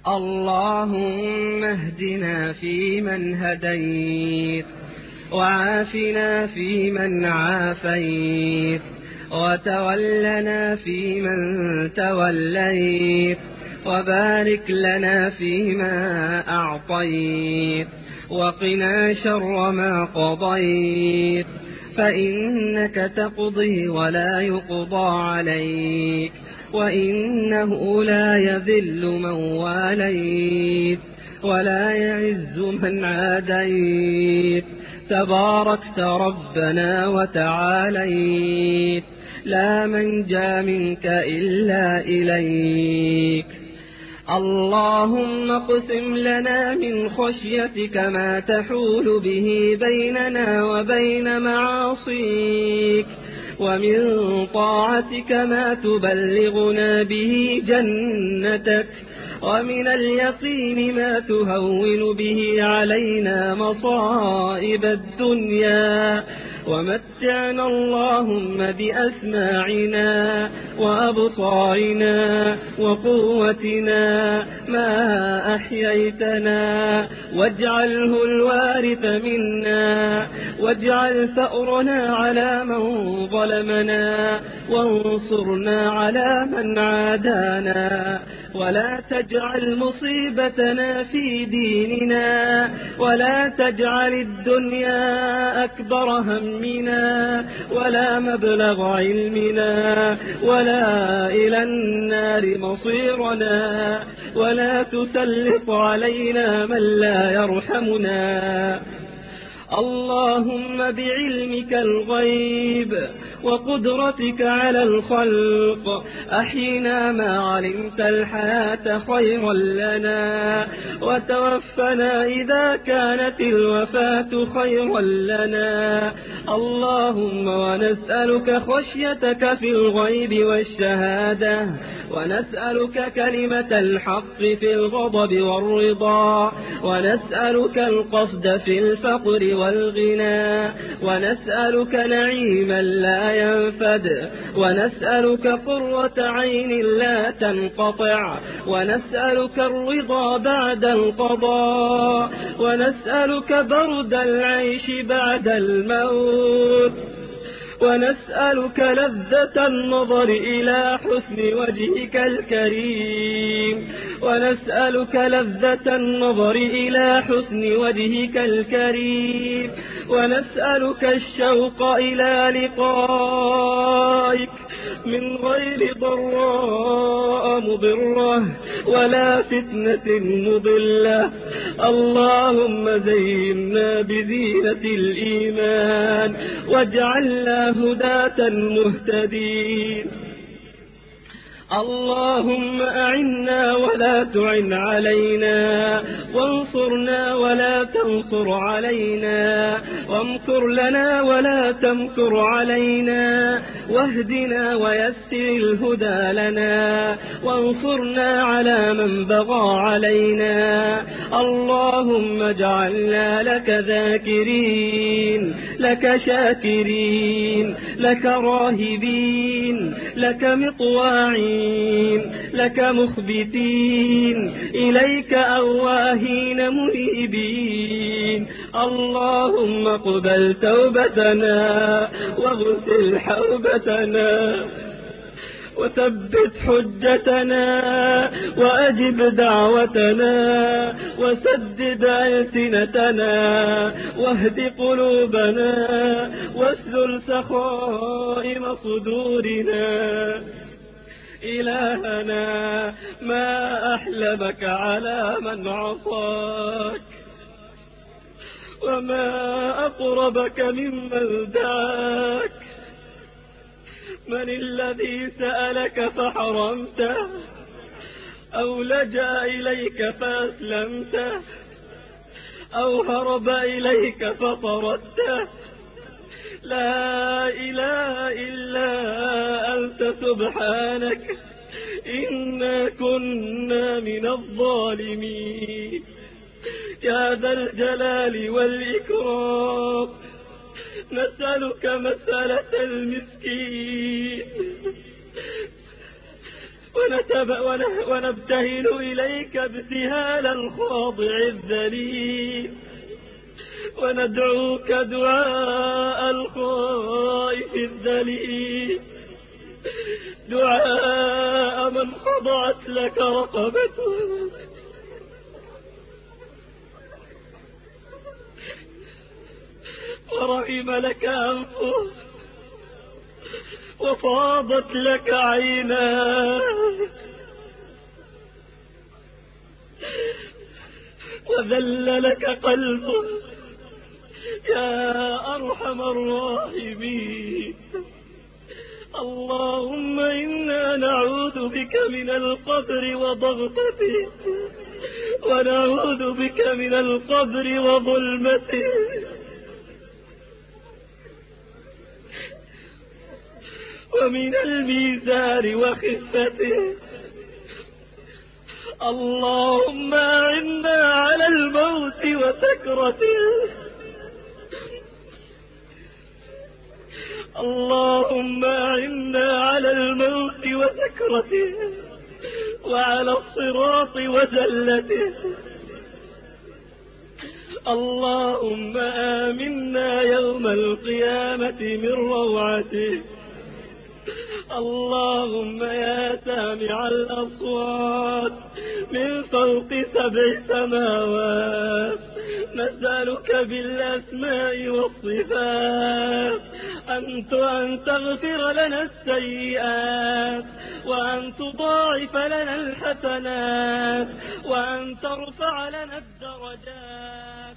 اللهم اهدنا فيمن هديت، وعافنا فيمن عافيت، وتولنا فيمن توليت، وبارك لنا فيما أعطيت، وقنا شر ما قضيت، فإنك تقضي ولا يقضى عليك، وإنه لا يذل من واليت ولا يعز من عاديت، تباركت ربنا وتعاليت، لا منجى منك إلا إليك. اللهم اقسم لنا من خشيتك ما تحول به بيننا وبين معاصيك، ومن طاعتك ما تبلغنا به جنتك، ومن اليقين ما تهون به علينا مصائب الدنيا، ومتعنا اللهم بأسماعنا وأبصارنا وقوتنا ما أحييتنا، واجعله الوارث منا، واجعل ثأرنا على من ظلمنا، وانصرنا على من عادانا، ولا تجعل مصيبتنا في ديننا، ولا تجعل الدنيا أكبر همنا ولا مبلغ علمنا، ولا إلى النار مصيرنا، ولا تسلط علينا من لا يرحمنا. اللهم بعلمك الغيب وقدرتك على الخلق أحينا ما علمت الحياة خيرا لنا، وتوفنا إذا كانت الوفاة خيرا لنا. اللهم ونسألك خشيتك في الغيب والشهادة، ونسألك كلمة الحق في الغضب والرضا، ونسألك القصد في الفقر والغنى، ونسألك نعيما لا ينفد، ونسألك قرة عين لا تنقطع، ونسألك الرضا بعد القضاء، ونسألك برد العيش بعد الموت، ونسألك لذة النظر إلى حسن وجهك الكريم، ونسألك لذة النظر إلى حسن وجهك الكريم، ونسألك الشوق إلى لقائك من غير ضراء مضرة ولا فتنة مضلة. اللهم زينا بزينة الإيمان، واجعلنا هداة مهتدين. اللهم أعنا ولا تعن علينا، وانصرنا ولا تنصر علينا، وامكر لنا ولا تمكر علينا، واهدنا ويسر الهدى لنا، وانصرنا على من بغى علينا. اللهم اجعلنا لك ذاكرين، لك شاكرين، لك راهبين، لك مطواعين، لك مخبتين، إليك أواهين منيبين. اللهم اقبل توبتنا، واغسل حوبتنا، وثبت حجتنا، وأجب دعوتنا، وسدد ألسنتنا، واهد قلوبنا، واسلل سخائم صدورنا. إلهنا ما أحلمك على من عصاك، وما أقربك ممن دعاك. من الذي سألك فحرمته، أو لجأ إليك فأسلمته، أو هرب إليك فطردته؟ لا إله إلا أنت سبحانك، إنا كنا من الظالمين. يا ذا الجلال والإكرام، نسألك مسألة المسكين، ونبتهل إليك ابتهال الخاضع الذليل، وندعوك دعاء الخائف الذليل، دعاء من خضعت لك رقبته ورحم لك أنفه وفاضت لك عيناه وذل لك قلبه يا أرحم الراحمين. اللهم إنا نعوذ بك من القبر وضغطته، ونعوذ بك من القبر وظلمته، ومن الميزان وخفته. اللهم أعنا على الموت وسكرته، اللهم أعنا على الموت وسكرته، وعلى الصراط وزلته. اللهم آمنا يوم القيامة من روعته. اللهم يا سامع الأصوات من فوق 7 سماوات، نسألك بالأسماء والصفات أن تغفر لنا السيئات، وأن تضاعف لنا الحسنات، وأن ترفع لنا الدرجات.